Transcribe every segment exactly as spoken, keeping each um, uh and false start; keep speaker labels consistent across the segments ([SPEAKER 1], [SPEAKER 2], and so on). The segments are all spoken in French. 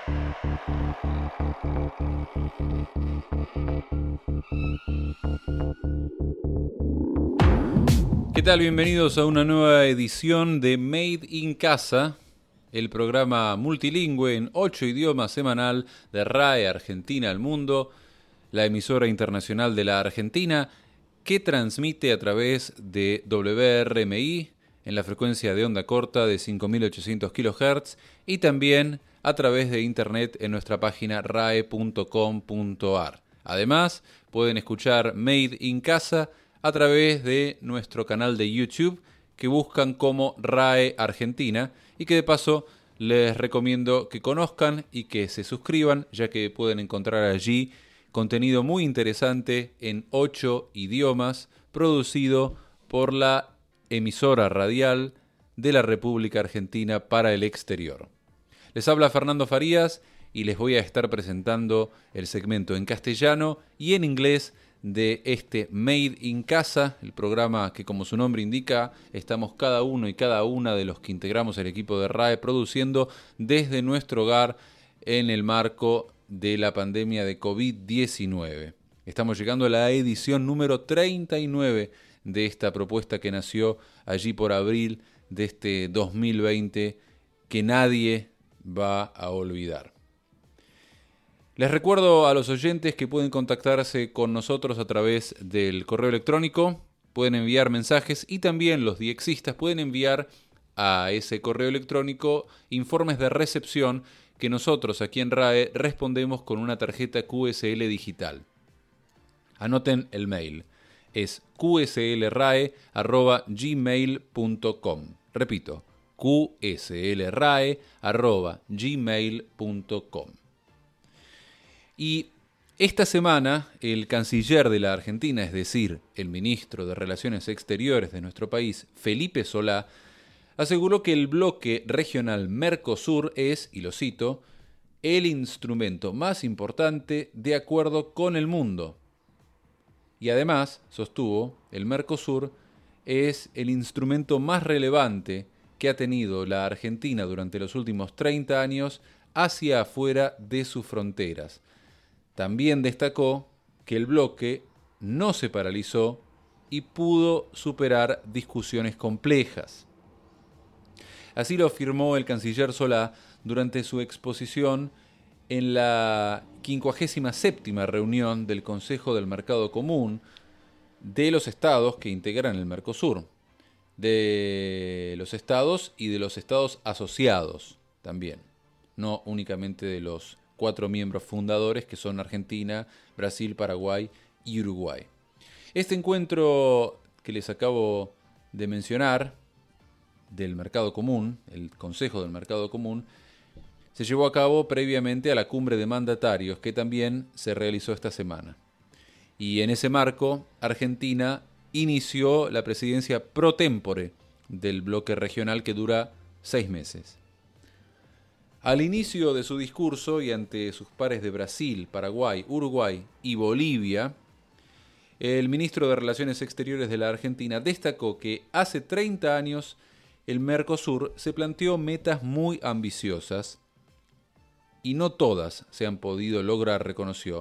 [SPEAKER 1] ¿Qué tal? Bienvenidos a una nueva edición de Made in Casa, el programa multilingüe en ocho idiomas semanal de R A E Argentina al Mundo, la emisora internacional de la Argentina, que transmite a través de W R M I en la frecuencia de onda corta de cinco mil ochocientos kilohertz y también a través de internet en nuestra página rae punto com punto ar. Además, pueden escuchar Made in Casa a través de nuestro canal de YouTube, que buscan como R A E Argentina, y que de paso les recomiendo que conozcan y que se suscriban, ya que pueden encontrar allí contenido muy interesante en ocho idiomas, producido por la emisora radial de la República Argentina para el exterior. Les habla Fernando Farías y les voy a estar presentando el segmento en castellano y en inglés de este Made in Casa, el programa que, como su nombre indica, estamos cada uno y cada una de los que integramos el equipo de R A E produciendo desde nuestro hogar en el marco de la pandemia de covid diecinueve. Estamos llegando a la edición número treinta y nueve de esta propuesta que nació allí por abril de este dos mil veinte, que nadie va a olvidar. Les recuerdo a los oyentes que pueden contactarse con nosotros a través del correo electrónico, pueden enviar mensajes y también los diexistas pueden enviar a ese correo electrónico informes de recepción que nosotros aquí en R A E respondemos con una tarjeta Q S L digital. Anoten el mail, es q s l rae arroba gmail punto com. Repito, q s l rae arroba gmail punto com. Y esta semana, el canciller de la Argentina, es decir, el ministro de Relaciones Exteriores de nuestro país, Felipe Solá, aseguró que el bloque regional Mercosur es, y lo cito, el instrumento más importante de acuerdo con el mundo. Y además, sostuvo, el Mercosur es el instrumento más relevante que ha tenido la Argentina durante los últimos treinta años hacia afuera de sus fronteras. También destacó que el bloque no se paralizó y pudo superar discusiones complejas. Así lo afirmó el canciller Solá durante su exposición en la quincuagésima séptima reunión del Consejo del Mercado Común de los estados que integran el Mercosur, de los estados y de los estados asociados también, no únicamente de los cuatro miembros fundadores que son Argentina, Brasil, Paraguay y Uruguay. Este encuentro que les acabo de mencionar del Mercado Común, el Consejo del Mercado Común, se llevó a cabo previamente a la cumbre de mandatarios que también se realizó esta semana. Y en ese marco, Argentina inició la presidencia pro tempore del bloque regional que dura seis meses. Al inicio de su discurso y ante sus pares de Brasil, Paraguay, Uruguay y Bolivia, el ministro de Relaciones Exteriores de la Argentina destacó que hace treinta años el Mercosur se planteó metas muy ambiciosas y no todas se han podido lograr, reconoció,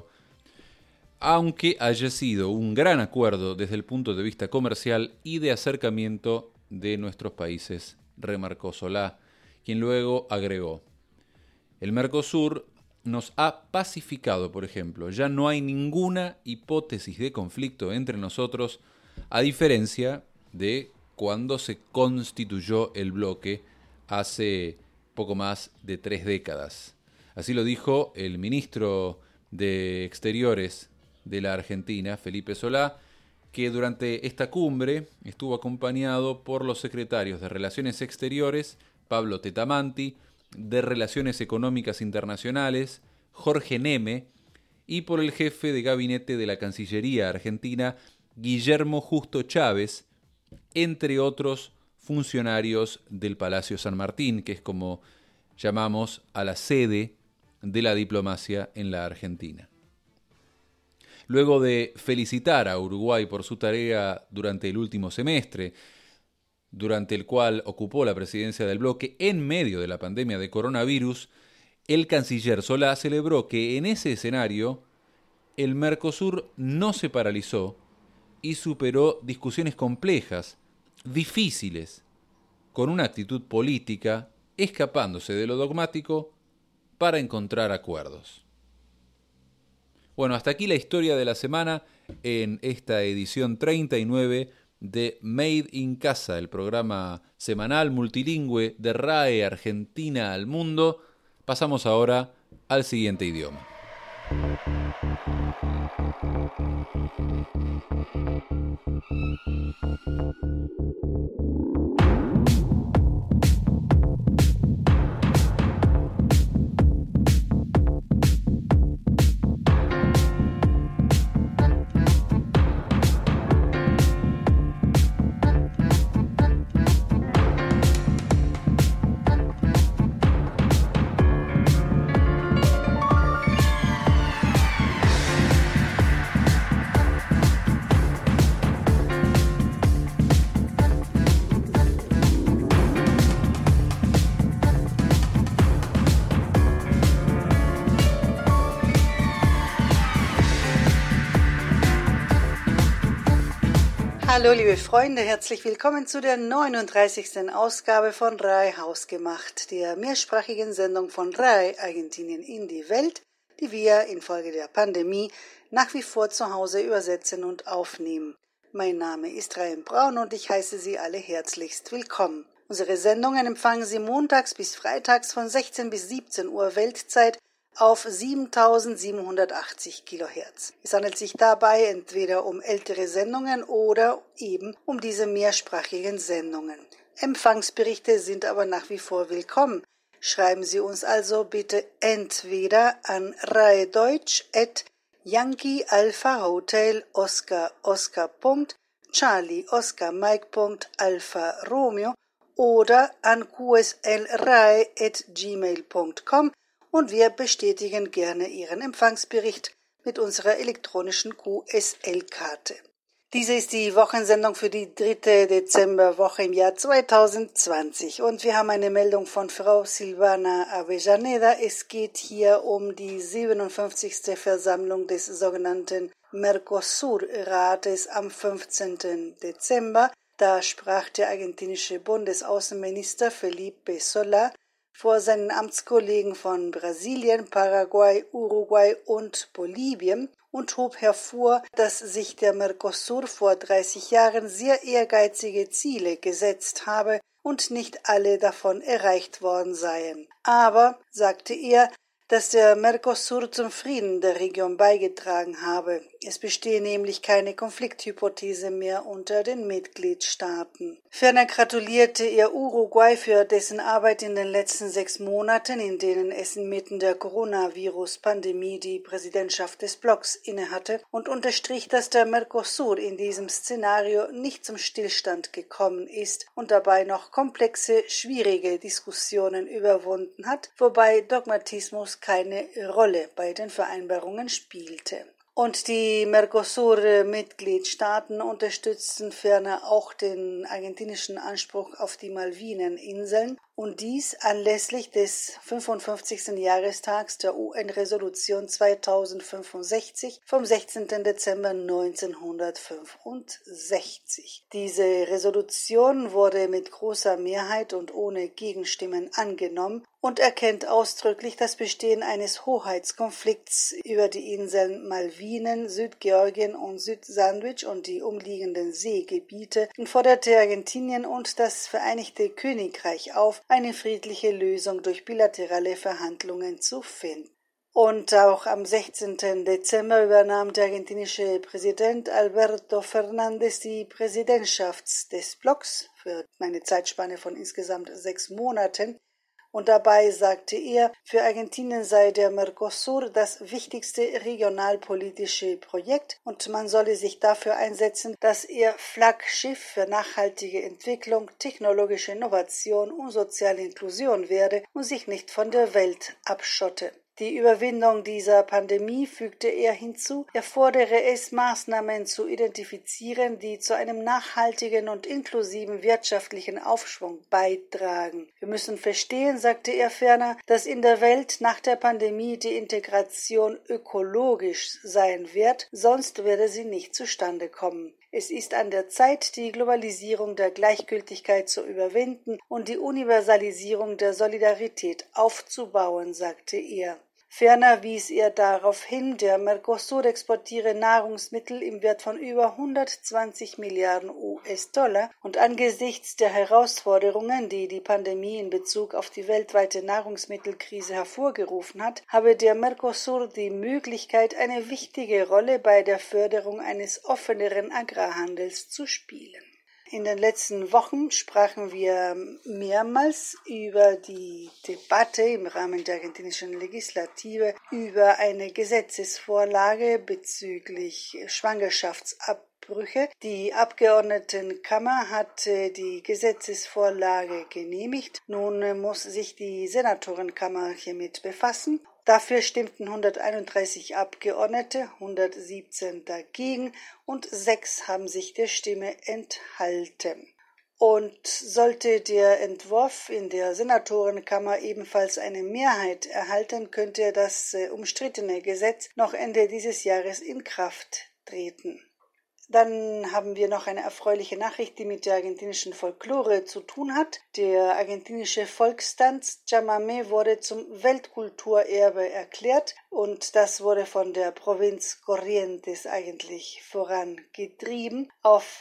[SPEAKER 1] aunque haya sido un gran acuerdo desde el punto de vista comercial y de acercamiento de nuestros países, remarcó Solá, quien luego agregó: el Mercosur nos ha pacificado, por ejemplo. Ya no hay ninguna hipótesis de conflicto entre nosotros, a diferencia de cuando se constituyó el bloque hace poco más de tres décadas. Así lo dijo el ministro de Exteriores de la Argentina, Felipe Solá, que durante esta cumbre estuvo acompañado por los secretarios de Relaciones Exteriores, Pablo Tetamanti, de Relaciones Económicas Internacionales, Jorge Neme, y por el jefe de gabinete de la Cancillería Argentina, Guillermo Justo Chávez, entre otros funcionarios del Palacio San Martín, que es como llamamos a la sede de la diplomacia en la Argentina. Luego de felicitar a Uruguay por su tarea durante el último semestre, durante el cual ocupó la presidencia del bloque en medio de la pandemia de coronavirus, El canciller Solá celebró que en ese escenario el Mercosur no se paralizó y superó discusiones complejas, difíciles, con una actitud política, escapándose de lo dogmático para encontrar acuerdos. Bueno, hasta aquí la historia de la semana en esta edición treinta y nueve de Made in Casa, el programa semanal multilingüe de R A E Argentina al mundo. Pasamos ahora al siguiente idioma.
[SPEAKER 2] Hallo liebe Freunde, herzlich willkommen zu der neununddreißigsten Ausgabe von R A E Hausgemacht, der mehrsprachigen Sendung von R A E Argentinien in die Welt, die wir infolge der Pandemie nach wie vor zu Hause übersetzen und aufnehmen. Mein Name ist Rayen Braun und ich heiße Sie alle herzlichst willkommen. Unsere Sendungen empfangen Sie montags bis freitags von sechzehn bis siebzehn Uhr Weltzeit auf siebentausendsiebenhundertachtzig Kilohertz. Es handelt sich dabei entweder um ältere Sendungen oder eben um diese mehrsprachigen Sendungen. Empfangsberichte sind aber nach wie vor willkommen. Schreiben Sie uns also bitte entweder an raedeutsch at yankee alpha hotel oscar oscar punkt charlie oscar mike punkt alpha romeo oder an qslrae at gmail punkt com und wir bestätigen gerne Ihren Empfangsbericht mit unserer elektronischen Q S L-Karte. Diese ist die Wochensendung für die dritte Dezemberwoche im Jahr zweitausendzwanzig und wir haben eine Meldung von Frau Silvana Avellaneda. Es geht hier um die siebenundfünfzigste Versammlung des sogenannten Mercosur-Rates am fünfzehnten Dezember. Da sprach der argentinische Bundesaußenminister Felipe Solá vor seinen Amtskollegen von Brasilien, Paraguay, Uruguay und Bolivien und hob hervor, dass sich der Mercosur vor dreißig Jahren sehr ehrgeizige Ziele gesetzt habe und nicht alle davon erreicht worden seien. Aber, sagte er, dass der Mercosur zum Frieden der Region beigetragen habe. Es bestehe nämlich keine Konflikthypothese mehr unter den Mitgliedstaaten. Ferner gratulierte er Uruguay für dessen Arbeit in den letzten sechs Monaten, in denen es inmitten der Coronavirus-Pandemie die Präsidentschaft des Blocks innehatte, und unterstrich, dass der Mercosur in diesem Szenario nicht zum Stillstand gekommen ist und dabei noch komplexe, schwierige Diskussionen überwunden hat, wobei Dogmatismus keine Rolle bei den Vereinbarungen spielte. Und die Mercosur-Mitgliedstaaten unterstützten ferner auch den argentinischen Anspruch auf die Malvineninseln und dies anlässlich des fünfundfünfzigsten Jahrestags der U N-Resolution zweitausendfünfundsechzig vom sechzehnten Dezember neunzehnhundertfünfundsechzig. Diese Resolution wurde mit großer Mehrheit und ohne Gegenstimmen angenommen und erkennt ausdrücklich das Bestehen eines Hoheitskonflikts über die Inseln Malvinen, Südgeorgien und Südsandwich und die umliegenden Seegebiete und forderte Argentinien und das Vereinigte Königreich auf, eine friedliche Lösung durch bilaterale Verhandlungen zu finden. Und auch am sechzehnten Dezember übernahm der argentinische Präsident Alberto Fernández die Präsidentschaft des Blocks für eine Zeitspanne von insgesamt sechs Monaten. Und dabei sagte er, für Argentinien sei der Mercosur das wichtigste regionalpolitische Projekt und man solle sich dafür einsetzen, dass er Flaggschiff für nachhaltige Entwicklung, technologische Innovation und soziale Inklusion werde und sich nicht von der Welt abschotte. Die Überwindung dieser Pandemie, fügte er hinzu, erfordere es, Maßnahmen zu identifizieren, die zu einem nachhaltigen und inklusiven wirtschaftlichen Aufschwung beitragen. Wir müssen verstehen, sagte er ferner, dass in der Welt nach der Pandemie die Integration ökologisch sein wird, sonst werde sie nicht zustande kommen. Es ist an der Zeit, die Globalisierung der Gleichgültigkeit zu überwinden und die Universalisierung der Solidarität aufzubauen, sagte er. Ferner wies er darauf hin, der Mercosur exportiere Nahrungsmittel im Wert von über hundertzwanzig Milliarden U S-Dollar und angesichts der Herausforderungen, die die Pandemie in Bezug auf die weltweite Nahrungsmittelkrise hervorgerufen hat, habe der Mercosur die Möglichkeit, eine wichtige Rolle bei der Förderung eines offeneren Agrarhandels zu spielen. In den letzten Wochen sprachen wir mehrmals über die Debatte im Rahmen der argentinischen Legislative über eine Gesetzesvorlage bezüglich Schwangerschaftsabbrüche. Die Abgeordnetenkammer hat die Gesetzesvorlage genehmigt. Nun muss sich die Senatorenkammer hiermit befassen. Dafür stimmten hunderteinunddreißig Abgeordnete, hundertsiebzehn dagegen und sechs haben sich der Stimme enthalten. Und sollte der Entwurf in der Senatorenkammer ebenfalls eine Mehrheit erhalten, könnte das umstrittene Gesetz noch Ende dieses Jahres in Kraft treten. Dann haben wir noch eine erfreuliche Nachricht, die mit der argentinischen Folklore zu tun hat. Der argentinische Volkstanz Chamamé wurde zum Weltkulturerbe erklärt und das wurde von der Provinz Corrientes eigentlich vorangetrieben. Auf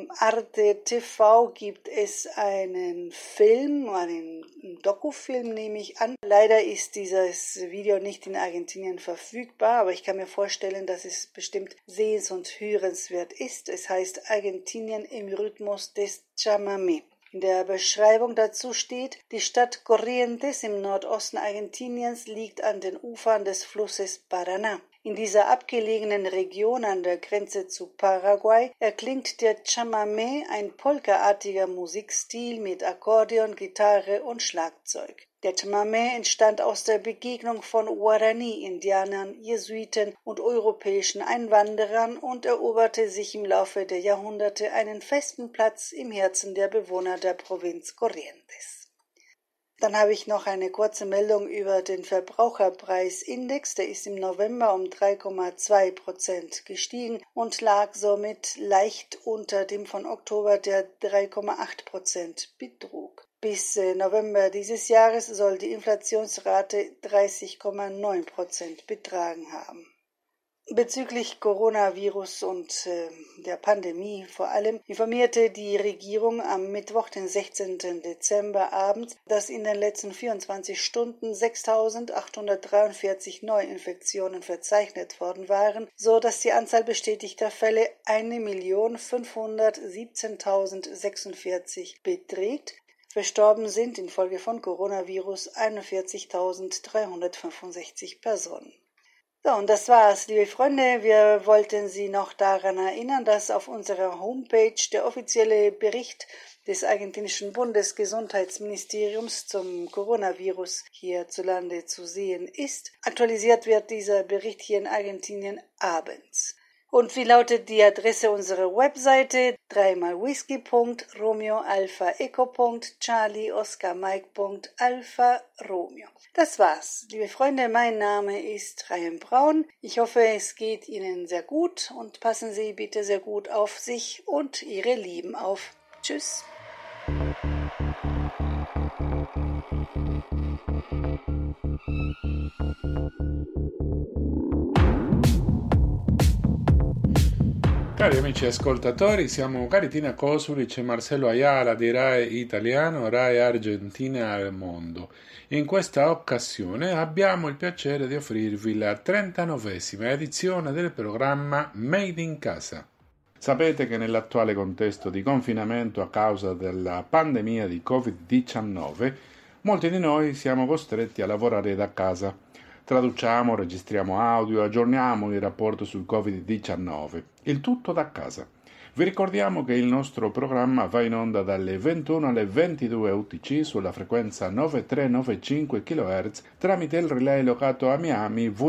[SPEAKER 2] Arte T V gibt es einen Film, einen Dokufilm nehme ich an. Leider ist dieses Video nicht in Argentinien verfügbar, aber ich kann mir vorstellen, dass es bestimmt sehens- und hörenswert ist. Es heißt Argentinien im Rhythmus des Chamamé. In der Beschreibung dazu steht, die Stadt Corrientes im Nordosten Argentiniens liegt an den Ufern des Flusses Paraná. In dieser abgelegenen Region an der Grenze zu Paraguay erklingt der Chamamé, ein polkaartiger Musikstil mit Akkordeon, Gitarre und Schlagzeug. Der Chamamé entstand aus der Begegnung von Guarani-Indianern, Jesuiten und europäischen Einwanderern und eroberte sich im Laufe der Jahrhunderte einen festen Platz im Herzen der Bewohner der Provinz Corrientes. Dann habe ich noch eine kurze Meldung über den Verbraucherpreisindex. Der ist im November um drei Komma zwei Prozent gestiegen und lag somit leicht unter dem von Oktober, der drei Komma acht Prozent betrug. Bis November dieses Jahres soll die Inflationsrate dreißig Komma neun Prozent betragen haben. Bezüglich Coronavirus und äh, der Pandemie vor allem informierte die Regierung am Mittwoch, den sechzehnten Dezember abends, dass in den letzten vierundzwanzig Stunden sechstausendachthundertdreiundvierzig Neuinfektionen verzeichnet worden waren, so dass die Anzahl bestätigter Fälle eine Million fünfhundertsiebzehntausendsechsundvierzig beträgt. Verstorben sind infolge von Coronavirus einundvierzigtausenddreihundertfünfundsechzig Personen. So, und das war's, liebe Freunde. Wir wollten Sie noch daran erinnern, dass auf unserer Homepage der offizielle Bericht des argentinischen Bundesgesundheitsministeriums zum Coronavirus hierzulande zu sehen ist. Aktualisiert wird dieser Bericht hier in Argentinien abends. Und wie lautet die Adresse unserer Webseite? dreimal whisky punkt romeo alpha echo punkt charlie oscar mike punkt alpha romeo. Das war's. Liebe Freunde, mein Name ist Ryan Braun. Ich hoffe, es geht Ihnen sehr gut und passen Sie bitte sehr gut auf sich und Ihre Lieben auf. Tschüss.
[SPEAKER 3] Cari amici ascoltatori, siamo Caritina Kosulic e Marcello Ayala di Rai Italiano, Rai Argentina al Mondo. In questa occasione abbiamo il piacere di offrirvi la trentanovesima edizione del programma Made in Casa. Sapete che nell'attuale contesto di confinamento a causa della pandemia di covid diciannove, molti di noi siamo costretti a lavorare da casa. Traduciamo, registriamo audio, aggiorniamo il rapporto sul covid diciannove, il tutto da casa. Vi ricordiamo che il nostro programma va in onda dalle ventuno alle ventidue U T C sulla frequenza nove tre nove cinque chilohertz tramite il relay locato a Miami W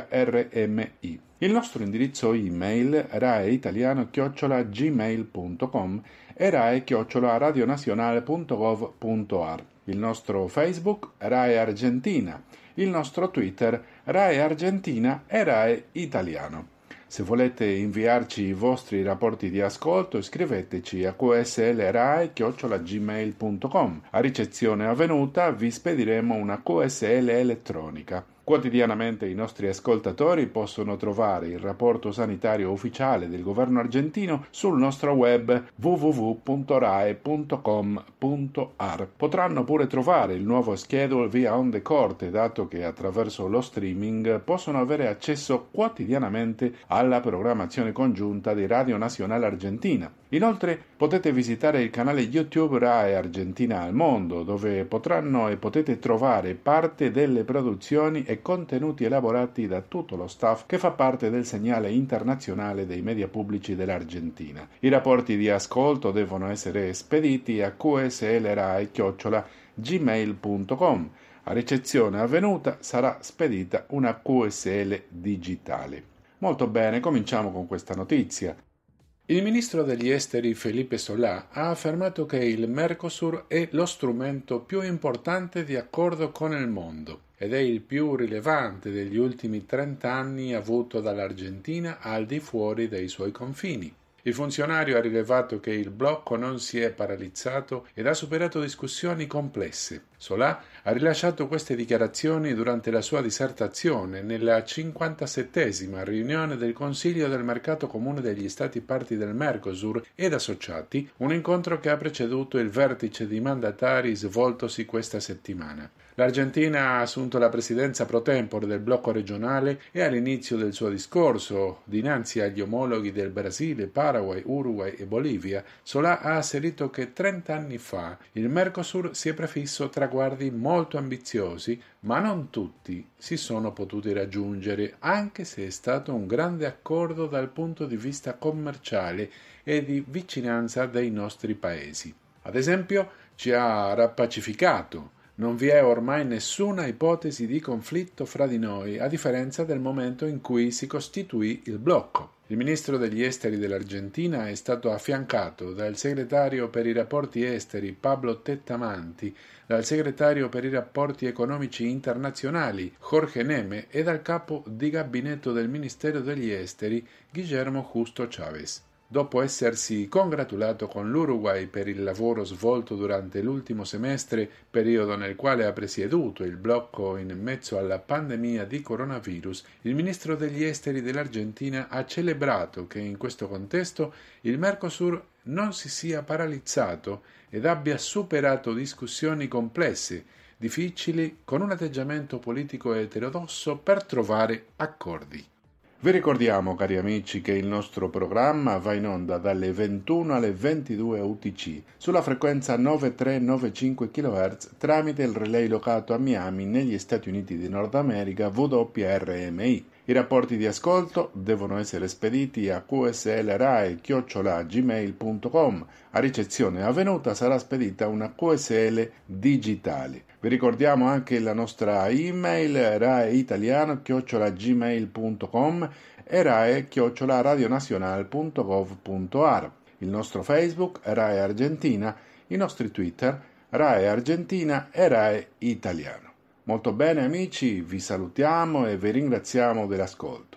[SPEAKER 3] R M I. Il nostro indirizzo email raeitaliano chiocciola gmail punto com e rae chiocciola radionazionale punto gov punto a r. Il nostro Facebook Rae Argentina, il nostro Twitter Rae Argentina e Rae Italiano. Se volete inviarci i vostri rapporti di ascolto, scriveteci a q s l rae chiocciola gmail punto com. A ricezione avvenuta vi spediremo una Q S L elettronica. Quotidianamente i nostri ascoltatori possono trovare il rapporto sanitario ufficiale del governo argentino sul nostro web w w w punto rae punto com punto a r. Potranno pure trovare il nuovo schedule via onde corte, dato che attraverso lo streaming possono avere accesso quotidianamente alla programmazione congiunta di Radio Nazionale Argentina. Inoltre potete visitare il canale YouTube Rae Argentina al Mondo, dove potranno e potete trovare parte delle produzioni e contenuti elaborati da tutto lo staff che fa parte del segnale internazionale dei media pubblici dell'Argentina. I rapporti di ascolto devono essere spediti a q s l rae chiocciola gmail punto com. A ricezione avvenuta sarà spedita una Q S L digitale. Molto bene, cominciamo con questa notizia. Il ministro degli esteri Felipe Solá ha affermato che il Mercosur è lo strumento più importante di accordo con il mondo ed è il più rilevante degli ultimi trenta anni avuto dall'Argentina al di fuori dei suoi confini. Il funzionario ha rilevato che il blocco non si è paralizzato ed ha superato discussioni complesse. Solá ha rilasciato queste dichiarazioni durante la sua dissertazione nella cinquantasettesima riunione del Consiglio del Mercato Comune degli Stati Parti del Mercosur ed associati, un incontro che ha preceduto il vertice di mandatari svoltosi questa settimana. L'Argentina ha assunto la presidenza pro tempore del blocco regionale e all'inizio del suo discorso, dinanzi agli omologhi del Brasile, Paraguay, Uruguay e Bolivia, Solá ha asserito che trenta anni fa il Mercosur si è prefisso traguardi molto ambiziosi, ma non tutti si sono potuti raggiungere, anche se è stato un grande accordo dal punto di vista commerciale e di vicinanza dei nostri paesi. Ad esempio, ci ha rappacificato. Non vi è ormai nessuna ipotesi di conflitto fra di noi, a differenza del momento in cui si costituì il blocco. Il ministro degli esteri dell'Argentina è stato affiancato dal segretario per i rapporti esteri Pablo Tettamanti, dal segretario per i rapporti economici internazionali Jorge Neme e dal capo di gabinetto del Ministero degli Esteri Guillermo Justo Chávez. Dopo essersi congratulato con l'Uruguay per il lavoro svolto durante l'ultimo semestre, periodo nel quale ha presieduto il blocco in mezzo alla pandemia di coronavirus, il ministro degli esteri dell'Argentina ha celebrato che in questo contesto il Mercosur non si sia paralizzato ed abbia superato discussioni complesse, difficili, con un atteggiamento politico eterodosso per trovare accordi. Vi ricordiamo, cari amici, che il nostro programma va in onda dalle ventuno alle ventidue U T C sulla frequenza nove tre nove cinque chilohertz tramite il relay locato a Miami negli Stati Uniti di Nord America W R M I. I rapporti di ascolto devono essere spediti a q s l rae chiocciola gmail punto com. A ricezione avvenuta sarà spedita una Q S L digitale. Vi ricordiamo anche la nostra email raeitaliano chiocciola gmail punto com e rae chiocciola radionazionale punto gov punto a r. Il nostro Facebook Rae Argentina, i nostri Twitter Rae Argentina e Rae Italiano. Molto bene amici, vi salutiamo e vi ringraziamo dell'ascolto.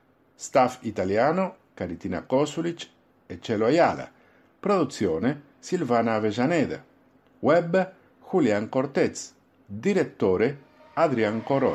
[SPEAKER 3] Staff italiano Caritina Kosulic e Celo Ayala. Produzione Silvana Avellaneda. Web Julián Cortez. Direttore Adrián Corol.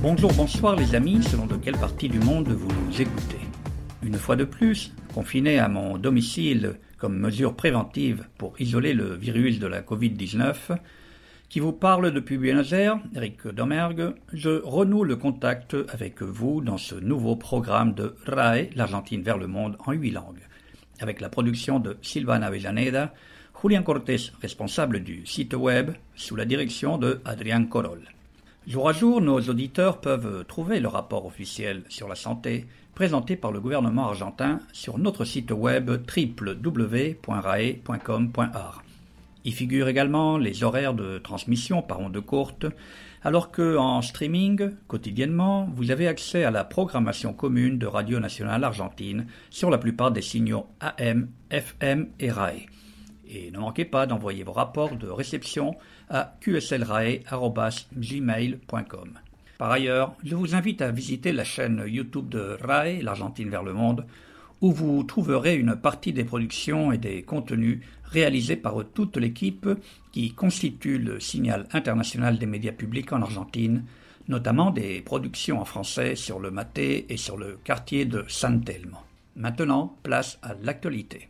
[SPEAKER 4] Bonjour, bonsoir les amis, selon de quelle partie du monde vous nous écoutez. Une fois de plus, confiné à mon domicile comme mesure préventive pour isoler le virus de la covid dix-neuf, qui vous parle depuis Buenos Aires, Eric Domergue, je renoue le contact avec vous dans ce nouveau programme de R A E, l'Argentine vers le monde en huit langues, avec la production de Silvana Avellaneda, Julián Cortés, responsable du site web, sous la direction de Adrián Corol. Jour à jour, nos auditeurs peuvent trouver le rapport officiel sur la santé présenté par le gouvernement argentin sur notre site web w w w point rae point com point a r. Y figurent également les horaires de transmission par ondes courtes, alors que en streaming, quotidiennement, vous avez accès à la programmation commune de Radio Nationale Argentine sur la plupart des signaux A M, F M et R A E. Et ne manquez pas d'envoyer vos rapports de réception à q s l rae arobase gmail point com. Par ailleurs, je vous invite à visiter la chaîne YouTube de R A E, l'Argentine vers le monde, où vous trouverez une partie des productions et des contenus réalisés par toute l'équipe qui constitue le signal international des médias publics en Argentine, notamment des productions en français sur le Maté et sur le quartier de San Telmo. Maintenant, place à l'actualité.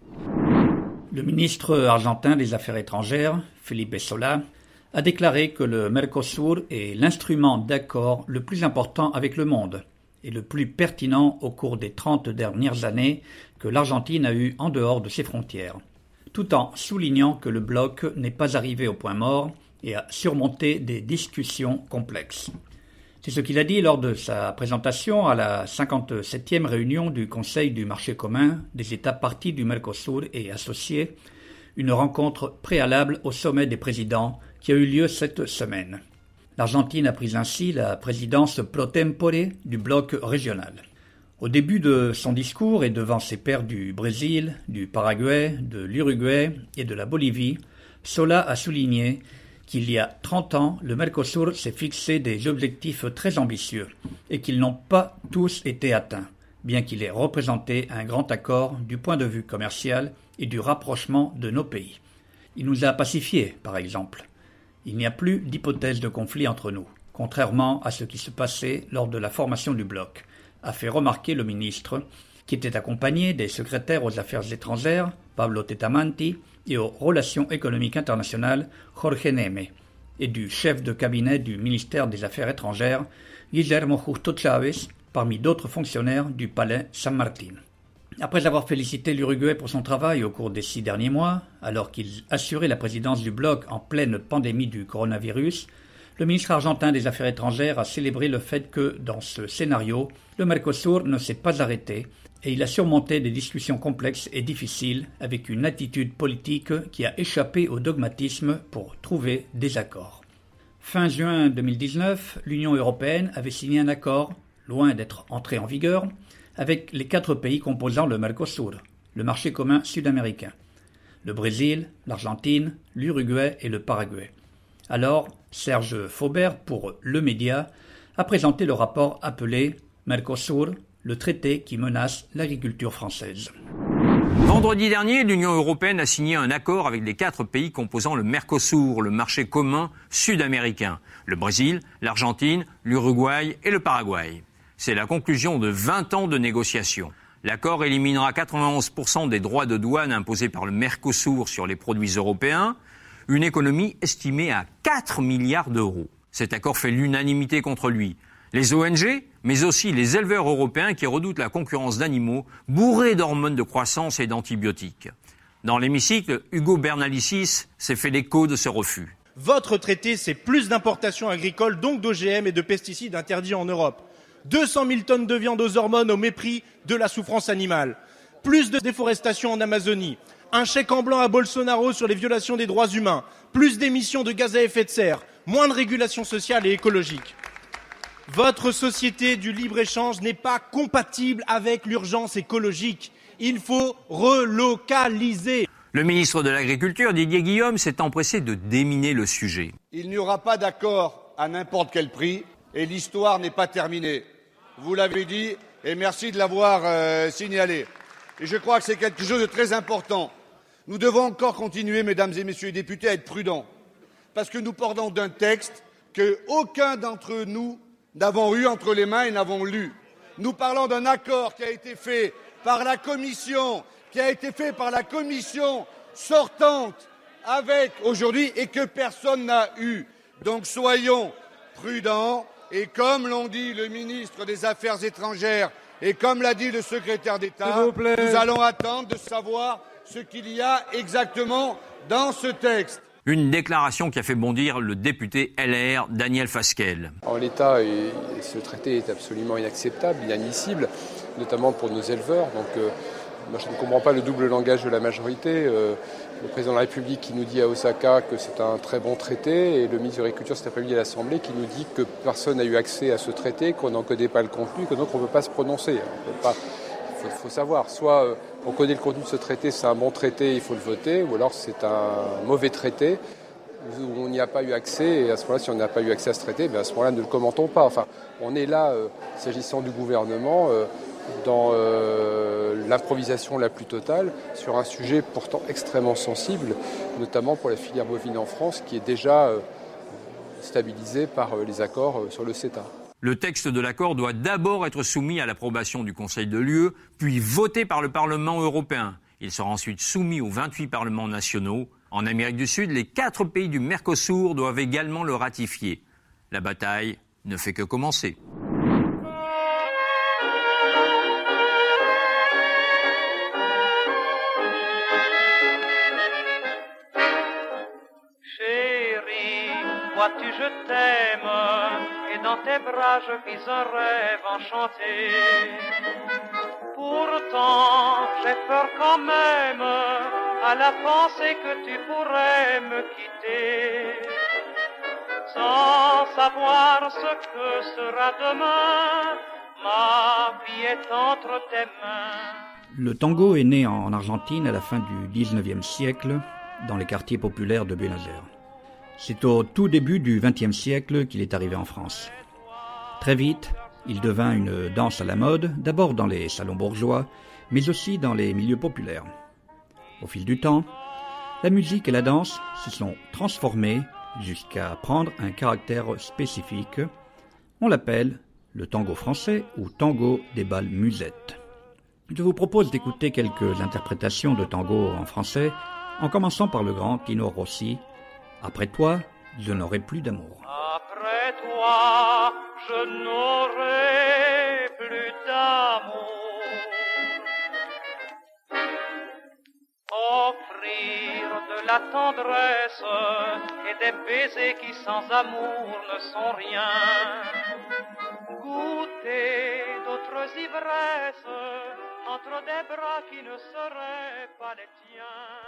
[SPEAKER 4] Le ministre argentin des Affaires étrangères, Felipe Solá, a déclaré que le Mercosur est l'instrument d'accord le plus important avec le monde et le plus pertinent au cours des trente dernières années que l'Argentine a eu en dehors de ses frontières, tout en soulignant que le bloc n'est pas arrivé au point mort et a surmonté des discussions complexes. C'est ce qu'il a dit lors de sa présentation à la cinquante-septième réunion du Conseil du marché commun des États parties du Mercosur et associés, une rencontre préalable au sommet des présidents qui a eu lieu cette semaine. L'Argentine a pris ainsi la présidence pro tempore du bloc régional. Au début de son discours et devant ses pairs du Brésil, du Paraguay, de l'Uruguay et de la Bolivie, Solá a souligné qu'il y a trente ans, le Mercosur s'est fixé des objectifs très ambitieux et qu'ils n'ont pas tous été atteints, bien qu'il ait représenté un grand accord du point de vue commercial et du rapprochement de nos pays. Il nous a pacifiés, par exemple. Il n'y a plus d'hypothèse de conflit entre nous, contrairement à ce qui se passait lors de la formation du bloc, a fait remarquer le ministre, qui était accompagné des secrétaires aux Affaires étrangères, Pablo Tetamanti, et aux Relations économiques internationales, Jorge Neme, et du chef de cabinet du ministère des Affaires étrangères, Guillermo Justo Chávez, parmi d'autres fonctionnaires du palais San Martín. Après avoir félicité l'Uruguay pour son travail au cours des six derniers mois, alors qu'il assurait la présidence du bloc en pleine pandémie du coronavirus, le ministre argentin des Affaires étrangères a célébré le fait que, dans ce scénario, le Mercosur ne s'est pas arrêté et il a surmonté des discussions complexes et difficiles avec une attitude politique qui a échappé au dogmatisme pour trouver des accords. Fin juin deux mille dix-neuf, l'Union européenne avait signé un accord, loin d'être entré en vigueur, avec les quatre pays composant le Mercosur, le marché commun sud-américain, le Brésil, l'Argentine, l'Uruguay et le Paraguay. Alors, Serge Faubert, pour Le Média, a présenté le rapport appelé « Mercosur, le traité qui menace l'agriculture française ».
[SPEAKER 5] Vendredi dernier, l'Union européenne a signé un accord avec les quatre pays composant le Mercosur, le marché commun sud-américain, le Brésil, l'Argentine, l'Uruguay et le Paraguay. C'est la conclusion de vingt ans de négociations. L'accord éliminera quatre-vingt-onze pour cent des droits de douane imposés par le Mercosur sur les produits européens, une économie estimée à quatre milliards d'euros. Cet accord fait l'unanimité contre lui. Les O N G, mais aussi les éleveurs européens qui redoutent la concurrence d'animaux bourrés d'hormones de croissance et d'antibiotiques. Dans l'hémicycle, Hugo Bernalicis s'est fait l'écho de ce refus.
[SPEAKER 6] Votre traité, c'est plus d'importations agricoles, donc d'O G M et de pesticides interdits en Europe. deux cent mille tonnes de viande aux hormones au mépris de la souffrance animale. Plus de déforestation en Amazonie. Un chèque en blanc à Bolsonaro sur les violations des droits humains. Plus d'émissions de gaz à effet de serre. Moins de régulation sociale et écologique. Votre société du libre-échange n'est pas compatible avec l'urgence écologique. Il faut relocaliser.
[SPEAKER 5] Le ministre de l'Agriculture, Didier Guillaume, s'est empressé de déminer le sujet.
[SPEAKER 7] Il n'y aura pas d'accord à n'importe quel prix et l'histoire n'est pas terminée. Vous l'avez dit et merci de l'avoir euh, signalé. Et je crois que c'est quelque chose de très important. Nous devons encore continuer, mesdames et messieurs les députés, à être prudents. Parce que nous parlons d'un texte qu'aucun d'entre nous n'avons eu entre les mains et n'avons lu. Nous parlons d'un accord qui a été fait par la Commission, qui a été fait par la Commission sortante avec aujourd'hui et que personne n'a eu. Donc soyons prudents et comme l'ont dit le ministre des Affaires étrangères et comme l'a dit le secrétaire d'État, nous allons attendre de savoir ce qu'il y a exactement dans ce texte.
[SPEAKER 5] Une déclaration qui a fait bondir le député L R Daniel Fasquelle.
[SPEAKER 8] En l'état, ce traité est absolument inacceptable, inadmissible, notamment pour nos éleveurs. Donc, euh, moi, je ne comprends pas le double langage de la majorité. Euh, le président de la République qui nous dit à Osaka que c'est un très bon traité et le ministre de l'Agriculture cet après-midi à l'Assemblée qui nous dit que personne n'a eu accès à ce traité, qu'on n'en connaît pas le contenu, que donc on ne peut pas se prononcer. Il faut, faut savoir, soit euh, on connaît le contenu de ce traité, c'est un bon traité, il faut le voter, ou alors c'est un mauvais traité où on n'y a pas eu accès, et à ce moment-là, si on n'a pas eu accès à ce traité, ben à ce moment-là, ne le commentons pas. Enfin, on est là, euh, s'agissant du gouvernement, euh, dans euh, l'improvisation la plus totale sur un sujet pourtant extrêmement sensible, notamment pour la filière bovine en France, qui est déjà euh, stabilisée par euh, les accords euh, sur le CETA.
[SPEAKER 5] Le texte de l'accord doit d'abord être soumis à l'approbation du Conseil de l'U E, puis voté par le Parlement européen. Il sera ensuite soumis aux vingt-huit parlements nationaux. En Amérique du Sud, les quatre pays du Mercosur doivent également le ratifier. La bataille ne fait que commencer.
[SPEAKER 9] Vois-tu, je t'aime, et dans tes bras je vis un rêve enchanté. Pourtant, j'ai peur quand même à la pensée que tu pourrais me quitter, sans savoir ce que sera demain, ma vie est entre tes mains.
[SPEAKER 4] Le tango est né en Argentine à la fin du dix-neuvième siècle, dans les quartiers populaires de Buenos Aires. C'est au tout début du vingtième siècle qu'il est arrivé en France. Très vite, il devint une danse à la mode, d'abord dans les salons bourgeois, mais aussi dans les milieux populaires. Au fil du temps, la musique et la danse se sont transformées jusqu'à prendre un caractère spécifique. On l'appelle le tango français ou tango des bals musettes. Je vous propose d'écouter quelques interprétations de tango en français, en commençant par le grand Tino Rossi. Après toi, je n'aurai plus d'amour.
[SPEAKER 9] Après toi, je n'aurai plus d'amour. Offrir de la tendresse et des baisers qui sans amour ne sont rien. Goûter d'autres ivresses entre des bras qui ne seraient pas les tiens.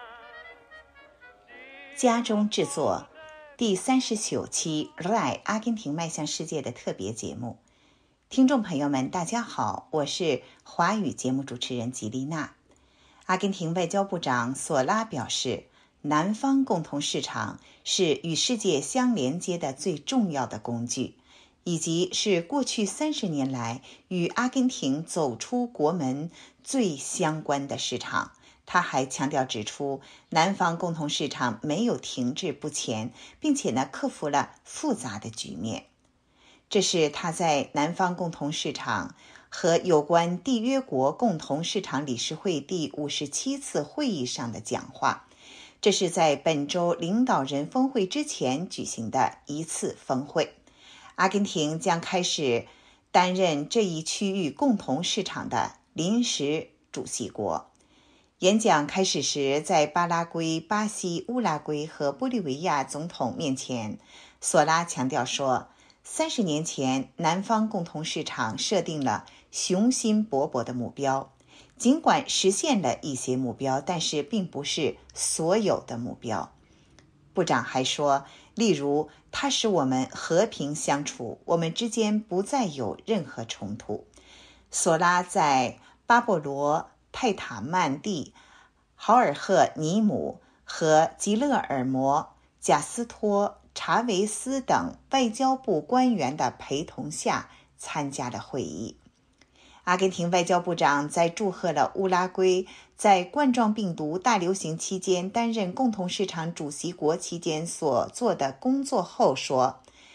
[SPEAKER 10] 家中制作第三十九期 R A I 阿根廷迈向世界的特别节目。听众朋友们大家好，我是华语节目主持人吉丽娜。阿根廷外交部长索拉表示，南方共同市场是与世界相连接的最重要的工具，以及是过去三十年来与阿根廷走出国门最相关的市场。他还强调指出，南方共同市场没有停滞不前，并且呢克服了复杂的局面。这是他在南方共同市场和有关缔约国共同市场理事会第五十七次会议上的讲话。这是在本周领导人峰会之前举行的一次峰会。阿根廷将开始担任这一区域共同市场的临时主席国。演讲开始时，在巴拉圭、巴西、乌拉圭和玻利维亚总统面前，索拉强调说，三十年前南方共同市场设定了雄心勃勃的目标，尽管实现了一些目标，但是并不是所有的目标。部长还说，例如它使我们和平相处，我们之间不再有任何冲突。索拉在巴勃罗、泰塔曼蒂、豪尔赫尼姆和吉勒尔摩、贾斯托、查维斯等外交部官员的陪同下参加了会议。阿根廷外交部长在祝贺了乌拉圭在冠状病毒大流行期间担任共同市场主席国期间所做的工作后说，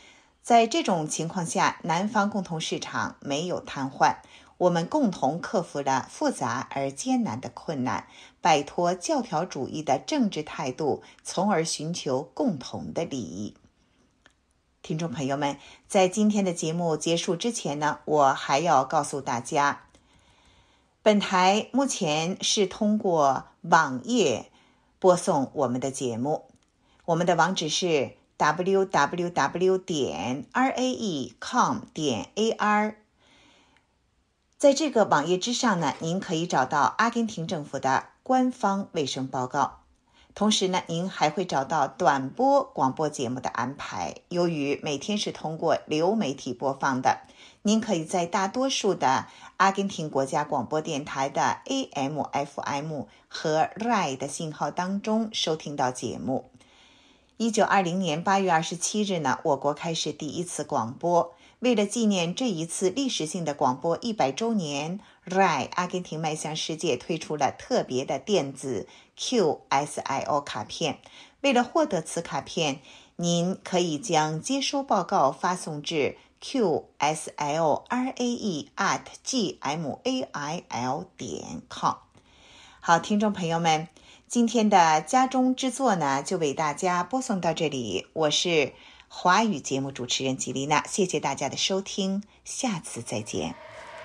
[SPEAKER 10] 在这种情况下，南方共同市场没有瘫痪，我们共同克服了复杂而艰难的困难，摆脱教条主义的政治态度，从而寻求共同的利益。听众朋友们，在今天的节目结束之前呢，我还要告诉大家，本台目前是通过网页播送我们的节目，我们的网址是 double-u double-u double-u 点 r a e 点 com 点 a r。 在这个网页之上呢，您可以找到阿根廷政府的官方卫生报告，同时呢，您还会找到短波广播节目的安排。由于每天是通过流媒体播放的，您可以在大多数的阿根廷国家广播电台的 A M、F M 和 R A I 的信号当中收听到节目。一九二零年八月二十七日呢，我国开始第一次广播。为了纪念这一次历史性的广播一百周年 ，R A I 阿根廷迈向世界推出了特别的电子 Q S I O 卡片。为了获得此卡片，您可以将接收报告发送至 Q S I O R A E at G M A I L 点 com。好，听众朋友们，今天的家中制作呢，就为大家播送到这里。我是华语节目主持人吉丽娜，谢谢大家的收听，下次再见。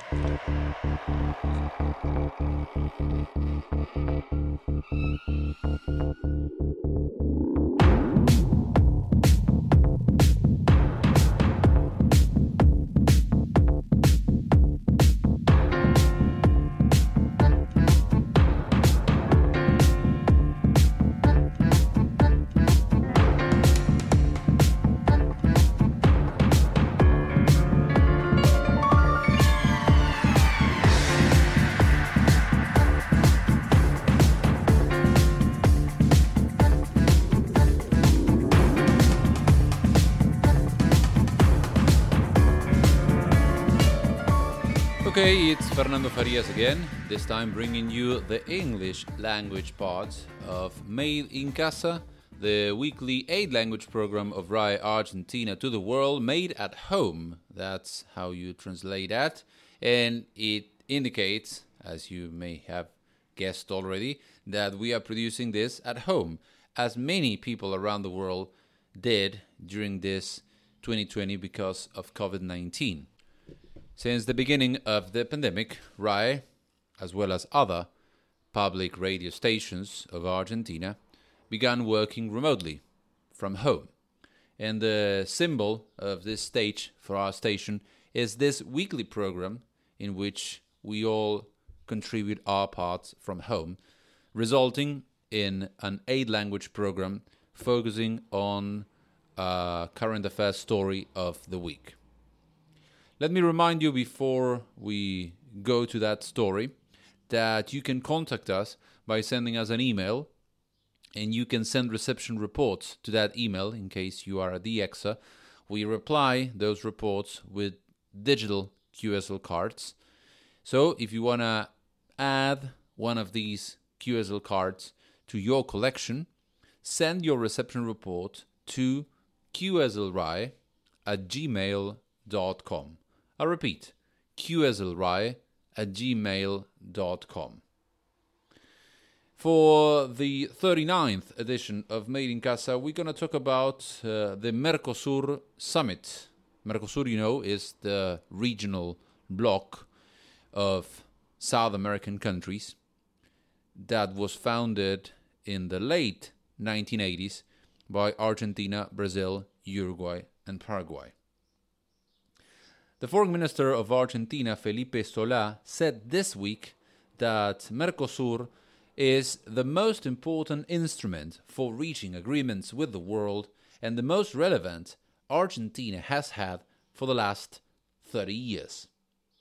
[SPEAKER 1] Okay, it's Fernando Farias again, this time bringing you the English language part of Made in Casa, the weekly eight-language program of R A I Argentina to the world, made at home. That's how you translate that. And it indicates, as you may have guessed already, that we are producing this at home, as many people around the world did during this twenty twenty because of COVID nineteen. Since the beginning of the pandemic, R A I, as well as other public radio stations of Argentina, began working remotely from home. And the symbol of this stage for our station is this weekly program in which we all contribute our parts from home, resulting in an eight-language program focusing on a current affairs story of the week. Let me remind you before we go to that story that you can contact us by sending us an email, and you can send reception reports to that email in case you are a D Xer. We reply those reports with digital Q S L cards. So if you want to add one of these Q S L cards to your collection, send your reception report to Q S L R A I at gmail dot com. I repeat, Q S L R A I at gmail dot com. For the thirty-ninth edition of Made in Casa, we're going to talk about uh, the Mercosur Summit. Mercosur, you know, is the regional bloc of South American countries that was founded in the late nineteen eighties by Argentina, Brazil, Uruguay, and Paraguay. The Foreign Minister of Argentina, Felipe Solá, said this week that Mercosur is the most important instrument for reaching agreements with the world and the most relevant Argentina has had for the last thirty years.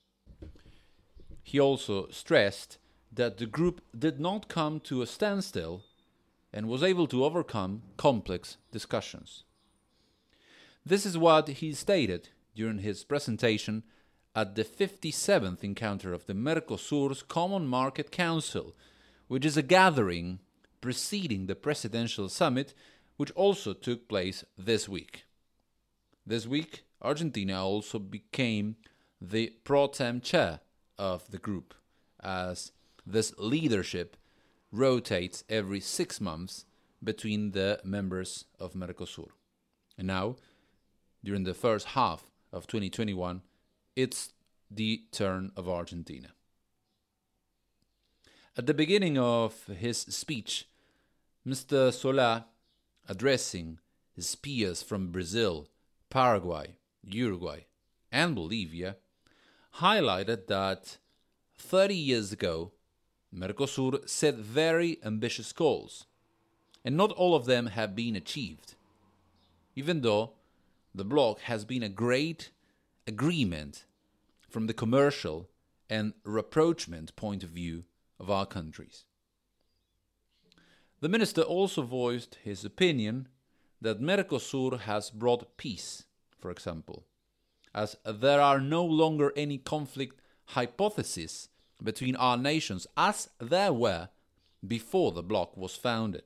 [SPEAKER 1] He also stressed that the group did not come to a standstill and was able to overcome complex discussions. This is what he stated during his presentation at the fifty-seventh encounter of the Mercosur's Common Market Council, which is a gathering preceding the presidential summit, which also took place this week. This week, Argentina also became the pro tem chair of the group, as this leadership rotates every six months between the members of Mercosur. And now, during the first half of twenty twenty-one, it's the turn of Argentina. At the beginning of his speech, Mister Solá, addressing his peers from Brazil, Paraguay, Uruguay, and Bolivia, highlighted that thirty years ago, Mercosur set very ambitious goals, and not all of them have been achieved, even though the bloc has been a great agreement from the commercial and rapprochement point of view of our countries. The minister also voiced his opinion that Mercosur has brought peace, for example, as there are no longer any conflict hypotheses between our nations as there were before the bloc was founded.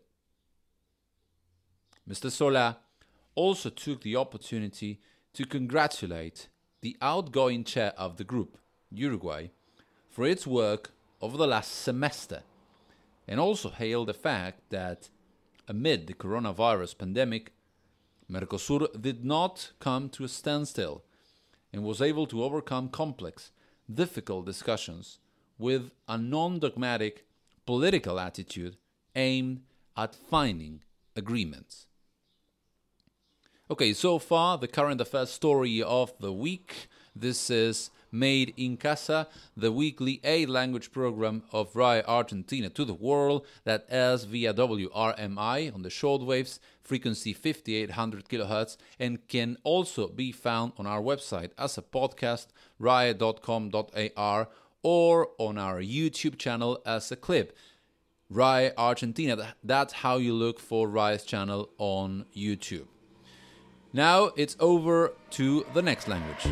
[SPEAKER 1] Mister Solá also took the opportunity to congratulate the outgoing chair of the group, Uruguay, for its work over the last semester, and also hailed the fact that, amid the coronavirus pandemic, Mercosur did not come to a standstill and was able to overcome complex, difficult discussions with a non-dogmatic political attitude aimed at finding agreements. Okay, so far, the current affairs story of the week. This is Made in Casa, the weekly eight-language program of R A I Argentina to the world that airs via W R M I on the shortwaves, frequency fifty-eight hundred kilohertz, and can also be found on our website as a podcast, rai dot com dot a r, or on our YouTube channel as a clip. R A I Argentina, that's how you look for R A I's channel on YouTube. Now it's over to the next language.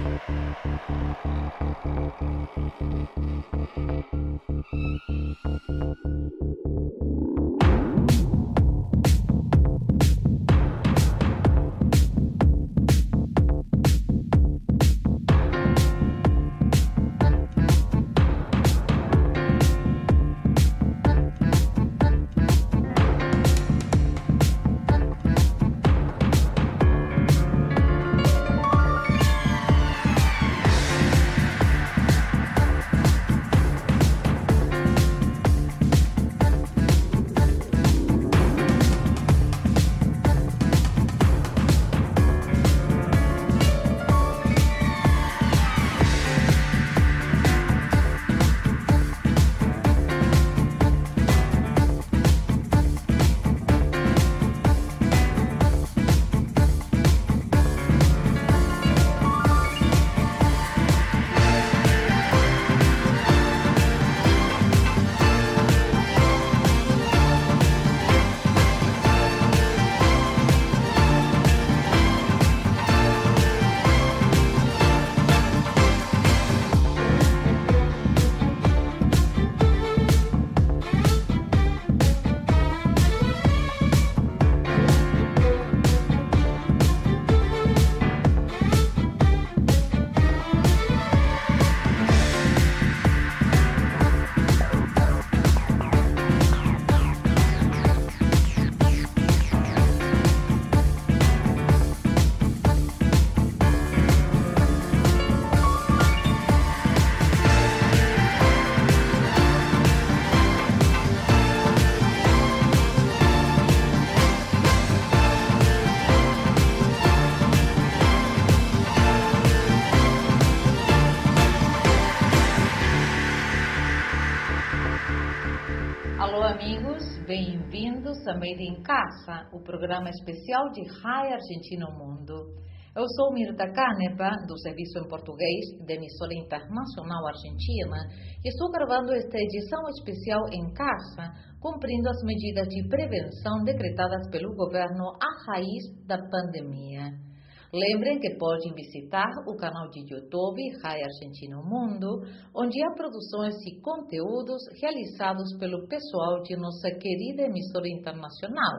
[SPEAKER 11] Alô, amigos, bem-vindos a Made in Casa, o programa especial de R A I Argentina ao Mundo. Eu sou Mirta Canepa, do Serviço em Português da Emissora Internacional Argentina, e estou gravando esta edição especial em casa, cumprindo as medidas de prevenção decretadas pelo governo à raiz da pandemia. Lembrem que podem visitar o canal de YouTube R A I Argentina ao Mundo, onde há produções e conteúdos realizados pelo pessoal de nossa querida emissora internacional,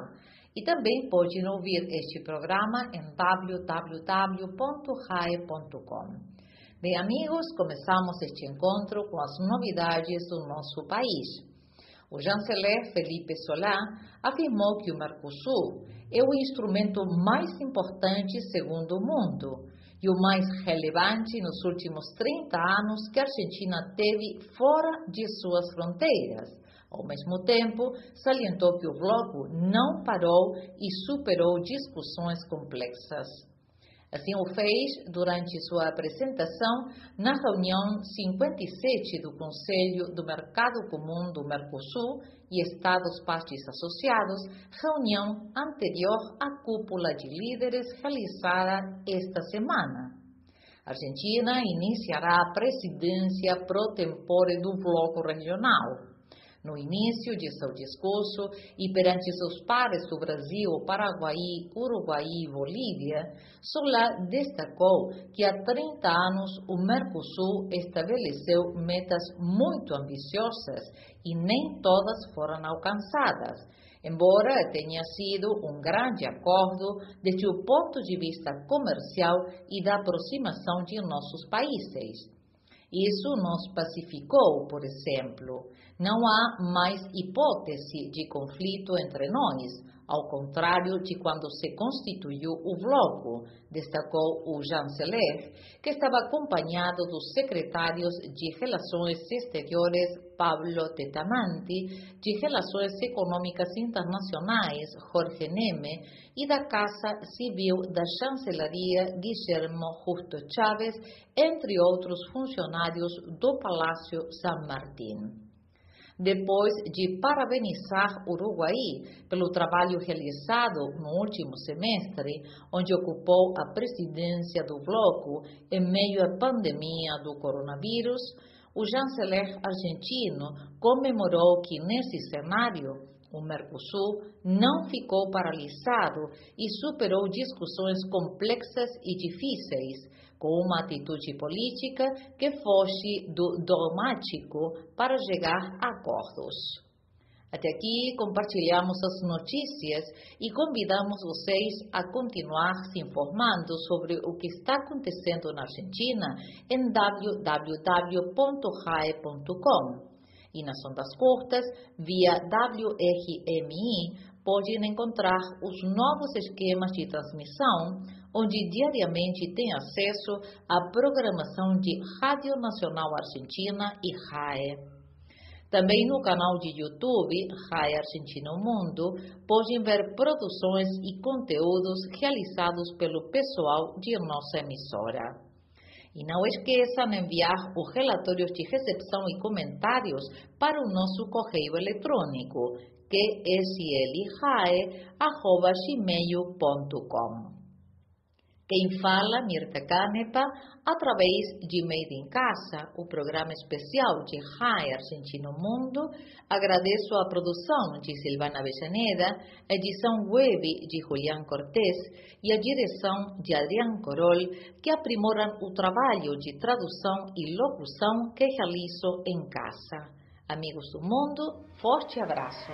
[SPEAKER 11] E também podem ouvir este programa em w w w ponto rai ponto com. Bem, amigos, começamos este encontro com as novidades do nosso país. O chanceler Felipe Solá afirmou que o Mercosul é o instrumento mais importante segundo o mundo e o mais relevante nos últimos trinta anos que a Argentina teve fora de suas fronteiras. Ao mesmo tempo, salientou que o bloco não parou e superou discussões complexas. Assim o fez durante sua apresentação na reunião cinquenta e sete do Conselho do Mercado Comum do Mercosul e Estados Partes Associados, reunião anterior à cúpula de líderes realizada esta semana. A Argentina iniciará a presidência pro tempore do bloco regional. No início de seu discurso e perante seus pares do Brasil, Paraguai, Uruguai e Bolívia, Solá destacou que há trinta anos o Mercosul estabeleceu metas muito ambiciosas e nem todas foram alcançadas, embora tenha sido um grande acordo desde o ponto de vista comercial e da aproximação de nossos países. Isso nos pacificou, por exemplo. Não há mais hipótese de conflito entre nós, ao contrário de quando se constituiu o bloco, destacou o chanceler, que estava acompanhado dos secretários de Relações Exteriores Pablo Tetamanti, de Relações Econômicas Internacionais Jorge Neme e da Casa Civil da Chancelaria Guillermo Justo Chávez, entre outros funcionários do Palácio San Martín. Depois de parabenizar o Uruguai pelo trabalho realizado no último semestre, onde ocupou a presidência do bloco em meio à pandemia do coronavírus, o chanceler argentino comemorou que, nesse cenário, o Mercosul não ficou paralisado e superou discussões complexas e difíceis, com uma atitude política que foge do dogmático para chegar a acordos. Até aqui compartilhamos as notícias e convidamos vocês a continuar se informando sobre o que está acontecendo na Argentina em w w w ponto rai ponto com. E nas ondas curtas, via W R M I, podem encontrar os novos esquemas de transmissão, onde diariamente tem acesso à programação de Rádio Nacional Argentina e R A E. Também no canal de YouTube, R A E Argentina o Mundo, podem ver produções e conteúdos realizados pelo pessoal de nossa emissora. E não esqueçam de enviar os relatórios de recepção e comentários para o nosso correio eletrônico, que é s l rae arroba gmail ponto com. Quem fala, Mirta Canepa, através de Made in Casa, o programa especial de R A E Argentina Mundo. Agradeço a produção de Silvana Avellaneda, a edição web de Julián Cortés e a direção de Adrián Corol, que aprimoram o trabalho de tradução e locução que realizo em casa. Amigos do mundo, forte abraço.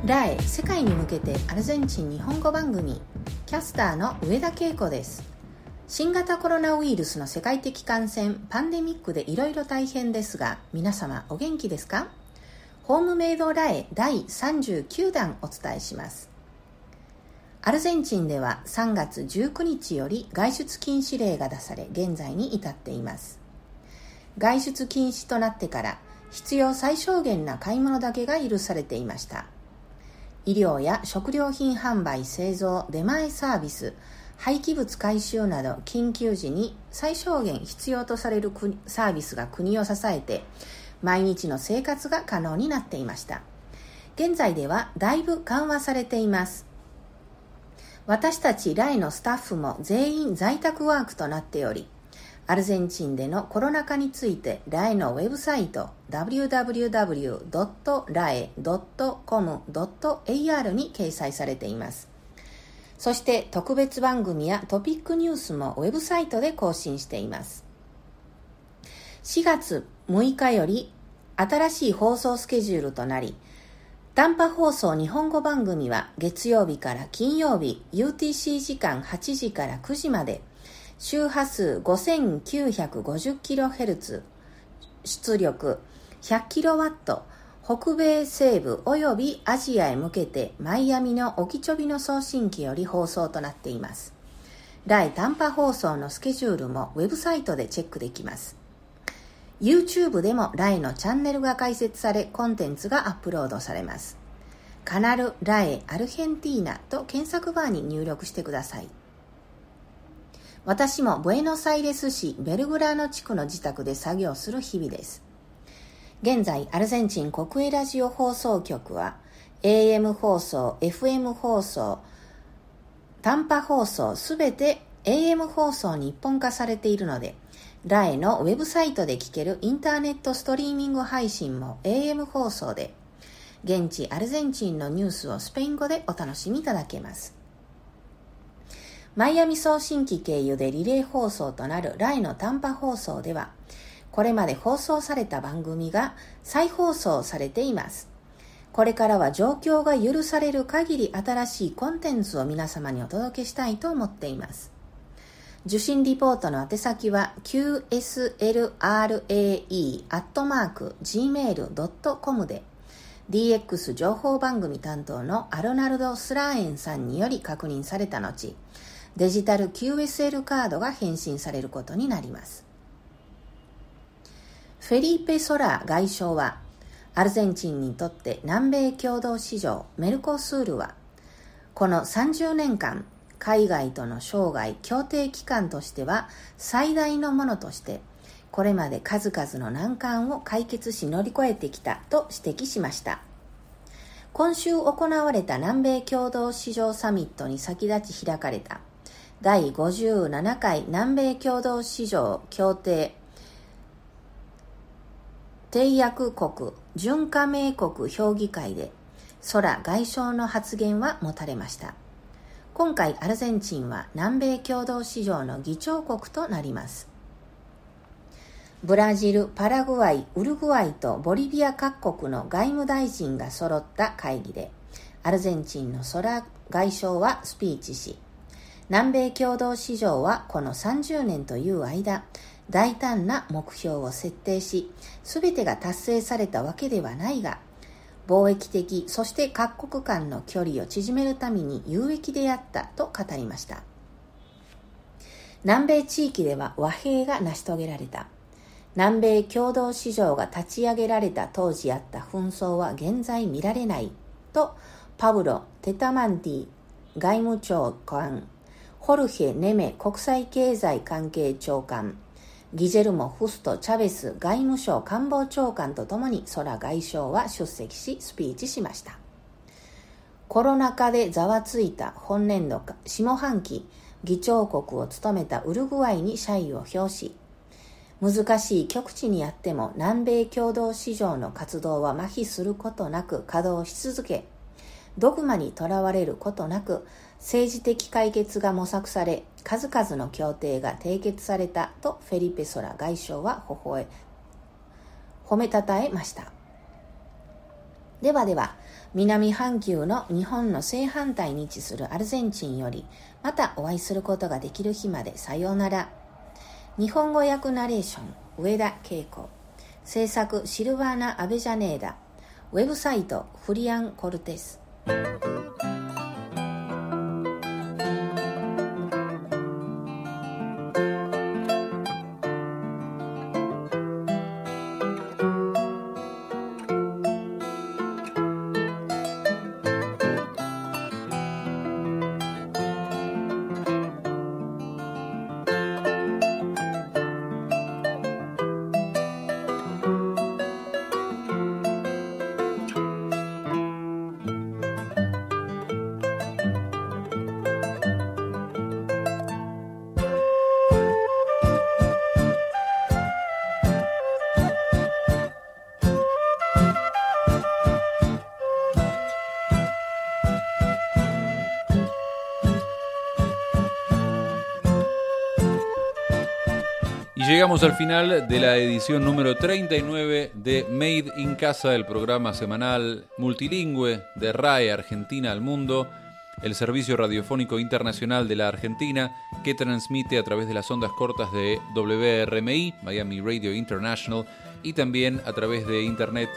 [SPEAKER 10] ラエ世界に向けてアルゼンチン日本語番組、キャスターの上田恵子です。新型コロナウイルスの世界的感染パンデミックでいろいろ大変ですが、皆様お元気ですか？ホームメイドラエだいさんじゅうきゅうだんお伝えします。アルゼンチンではさんがつじゅうくにちより外出禁止令が出され、現在に至っています。外出禁止となってから必要最小限な買い物だけが許されていました。医療や食料品販売、製造、出前サービス、廃棄物回収など緊急時に最小限必要とされるサービスが国を支えて毎日の生活が可能になっていました。現在ではだいぶ緩和されています。私たちラエのスタッフも全員在宅ワークとなっており、アルゼンチンでのコロナ禍についてラエのウェブサイト ダブリューダブリューダブリュードットラエドットコムドットエーアール に掲載されています。そして特別番組やトピックニュースもウェブサイトで更新しています。しがつむいかより新しい放送スケジュールとなり、短波放送日本語番組は月曜日から金曜日 ユーティーシー 時間はちじからくじまで、周波数 ごせんきゅうひゃくごじゅっキロヘルツ、出力 ひゃくキロワット、北米西部およびアジアへ向けてマイアミのオキチョビの送信機より放送となっています。ラエ短波放送のスケジュールもウェブサイトでチェックできます。YouTube でもラエのチャンネルが開設され、コンテンツがアップロードされます。カナルラエアルヘンティーナと検索バーに入力してください。私もブエノスアイレス市ベルグラーノ地区の自宅で作業する日々です。現在、アルゼンチン国営ラジオ放送局は エーエム 放送、エフエム 放送、短波放送すべて エーエム 放送に一本化されているので、ラエのウェブサイトで聞けるインターネットストリーミング配信も エーエム 放送で、現地アルゼンチンのニュースをスペイン語でお楽しみいただけます。マイアミ送信機経由でリレー放送となるラエの短波放送では、これまで放送された番組が再放送されています。これからは状況が許される限り新しいコンテンツを皆様にお届けしたいと思っています。受信リポートの宛先は キューエスエルアールエーイー アットマーク ジーメールドットコム で ディーエックス 情報番組担当のアロナルド・スラーエンさんにより確認された後、デジタル キューエスエル カードが返信されることになります。フェリーペ・ソラ外相は、アルゼンチンにとって南米共同市場メルコスールは、このさんじゅうねんかん、海外との商外協定期間としては最大のものとして、これまで数々の難関を解決し乗り越えてきたと指摘しました。今週行われた南米共同市場サミットに先立ち開かれただいごじゅうななかい南米共同市場協定締約国準加盟国評議会で、ソラ外相の発言は持たれました。今回アルゼンチンは南米共同市場の議長国となります。ブラジル、パラグアイ、ウルグアイとボリビア各国の外務大臣が揃った会議で、アルゼンチンのソラ外相はスピーチし、南米共同市場はこのさんじゅうねんという間、大胆な目標を設定し、すべてが達成されたわけではないが、貿易的、そして各国間の距離を縮めるために有益であったと語りました。南米地域では和平が成し遂げられた。南米共同市場が立ち上げられた当時あった紛争は現在見られないと、パブロ・テタマンティ外務長官、ホルヘ・ネメ国際経済関係長官、ギジェルモ・フスト・チャベス外務省官房長官とともにソラ外相は出席しスピーチしました。コロナ禍でざわついた本年度下半期議長国を務めたウルグアイに謝意を表し、難しい極地にあっても南米共同市場の活動は麻痺することなく稼働し続け、ドグマにとらわれることなく政治的解決が模索され、数々の協定が締結されたとフェリペ・ソラ外相は微笑褒めたたえました。ではでは、
[SPEAKER 12] 南半球の日本の正反対に位置するアルゼンチンよりまたお会いすることができる日までさようなら。日本語訳ナレーション上田恵子、制作シルバーナ・アベジャネーダ、ウェブサイトフリアン・コルテス。
[SPEAKER 1] Llegamos al final de la edición número treinta y nueve de Made in Casa, el programa semanal multilingüe de R A E Argentina al Mundo, el servicio radiofónico internacional de la Argentina que transmite a través de las ondas cortas de W R M I, Miami Radio International, y también a través de internet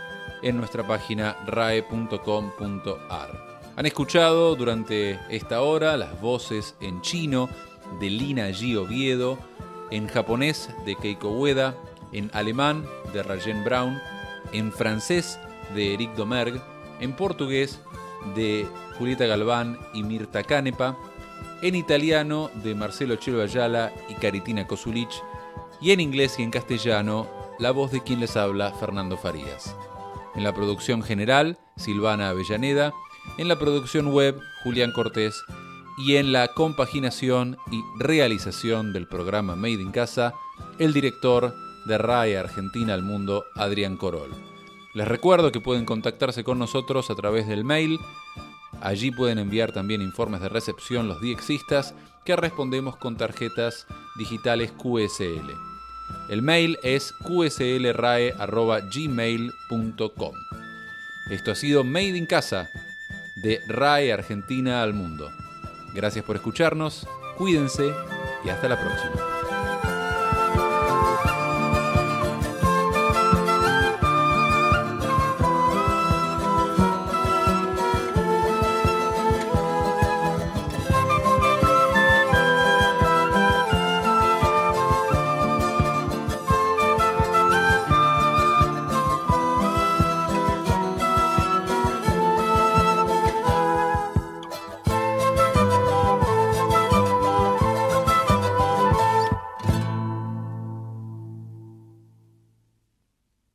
[SPEAKER 1] en nuestra página rae punto com punto ar. Han escuchado durante esta hora las voces en chino de Lina G. Oviedo, en japonés de Keiko Ueda, en alemán de Rajen Braun, en francés de Eric Domergue, en portugués de Julieta Galván y Mirta Canepa, en italiano de Marcelo Chelo Ayala y Caritina Kosulich, y en inglés y en castellano la voz de quien les habla, Fernando Farías. En la producción general, Silvana Avellaneda, en la producción web, Julián Cortés, y en la compaginación y realización del programa Made in Casa, el director de R A E Argentina al Mundo, Adrián Corol. Les recuerdo que pueden contactarse con nosotros a través del mail. Allí pueden enviar también informes de recepción los diexistas que respondemos con tarjetas digitales Q S L. El mail es q s l rae arroba gmail punto com. Esto ha sido Made in Casa de R A E Argentina al Mundo. Gracias por escucharnos, cuídense y hasta la próxima.